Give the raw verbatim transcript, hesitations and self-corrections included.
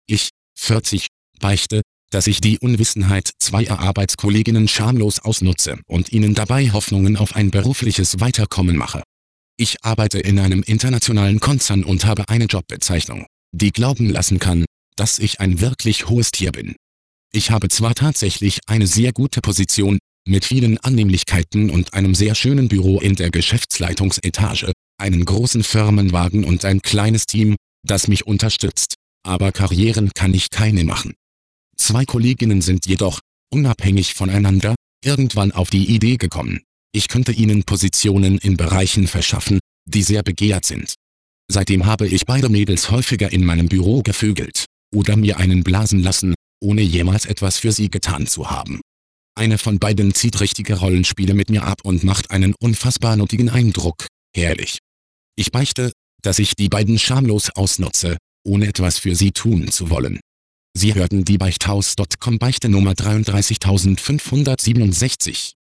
Ich, vierzig, beichte, dass ich die Unwissenheit zweier Arbeitskolleginnen schamlos ausnutze und ihnen dabei Hoffnungen auf ein berufliches Weiterkommen mache. Ich arbeite in einem internationalen Konzern und habe eine Jobbezeichnung, die glauben lassen kann, dass ich ein wirklich hohes Tier bin. Ich habe zwar tatsächlich eine sehr gute Position, mit vielen Annehmlichkeiten und einem sehr schönen Büro in der Geschäftsleitungsetage, einen großen Firmenwagen und ein kleines Team, das mich unterstützt, aber Karrieren kann ich keine machen. Zwei Kolleginnen sind jedoch, unabhängig voneinander, irgendwann auf die Idee gekommen, ich könnte ihnen Positionen in Bereichen verschaffen, die sehr begehrt sind. Seitdem habe ich beide Mädels häufiger in meinem Büro gevögelt oder mir einen blasen lassen, ohne jemals etwas für sie getan zu haben. Eine von beiden zieht richtige Rollenspiele mit mir ab und macht einen unfassbar nuttigen Eindruck, herrlich. Ich beichte, dass ich die beiden schamlos ausnutze, ohne etwas für sie tun zu wollen. Sie hörten die Beichthaus Punkt com Beichte Nummer dreiunddreißigtausendfünfhundertsiebenundsechzig.